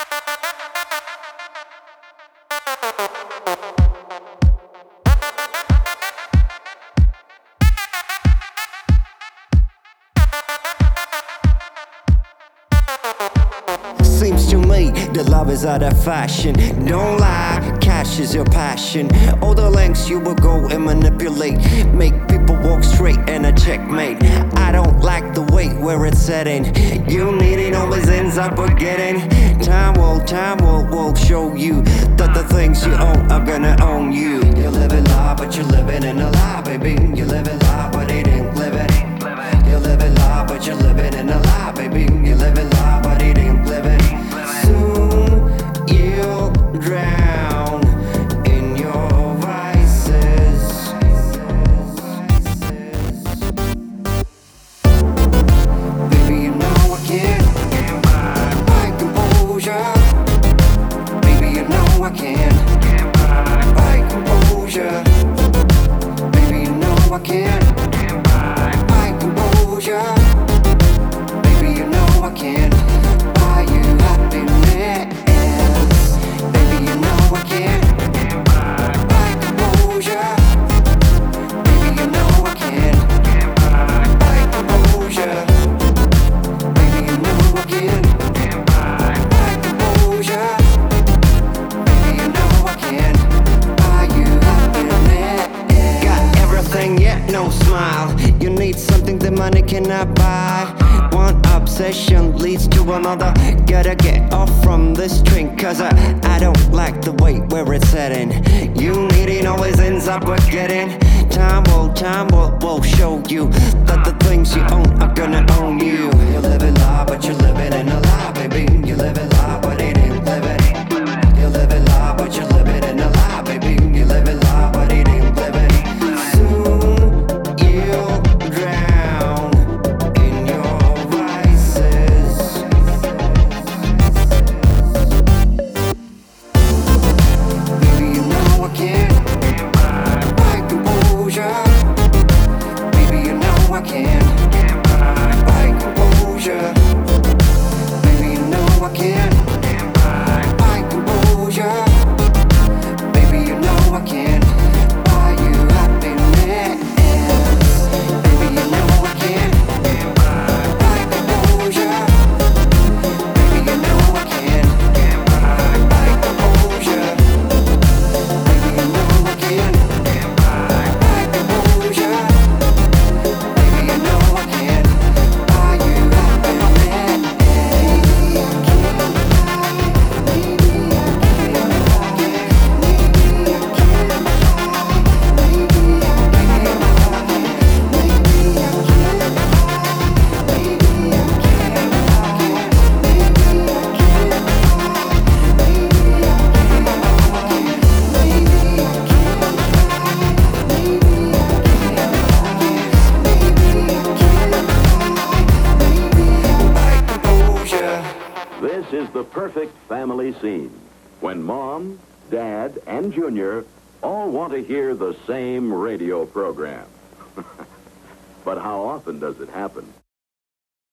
Seems to me that love is out of fashion. Don't lie, cash is your passion. All the lengths you will go and manipulate, make people walk straight and a checkmate. I don't like the way where it's setting. You needing always ends up forgetting. Time will show you that the things you own are gonna own you. You live in lie, but you're living in a lie, baby. You live in lie, but it ain't living. You live in lie, but you're living in a lie, baby. You live in lie, but it ain't living. Soon you'll drown in your vices. Baby, you know I can't buy composure. Baby, you know I can't buy composure. Baby, you know I can't buy composure. Baby, you know I can't buy you happiness. Baby, you know I can't buy composure. Baby, you know I can't buy composure. Baby, you know I can't buy composure. Baby, you know I can't buy you happiness. Got everything yet no smile. You need something that money cannot buy. One obsession leads to another. Gotta get off from this drink, cause I don't like the way where it's heading. You needing always ends up forgetting. Time will show you that the things you own are gonna own you. You live in lie, but you're living in a lie, baby. You live in lie, but it ain't living. You live in lie, but you're living in a lie, baby. You live in lie, but it ain't living. Soon you'll drown in your vices. Baby, you know I can't buy composure. Baby, you know I can't buy composure. Baby, you know I can't buy composure. Baby, you know I can't buy you happiness. Baby, you know I can't buy composure. Baby, you know I can't buy composure. Baby, you know I can't buy composure. Baby, you know I can't buy you happiness. Maybe I can't buy. Maybe I can't buy. Maybe I can't buy. Maybe I can't buy. Maybe I can't buy. Maybe I can't buy. Maybe I can't buy. Maybe I can't buy. Maybe I can't buy. Maybe I can't buy. Maybe I can't buy. Maybe I buy composure. This is the perfect family scene when Mom, Dad, and Junior all want to hear the same radio program. But how often does it happen?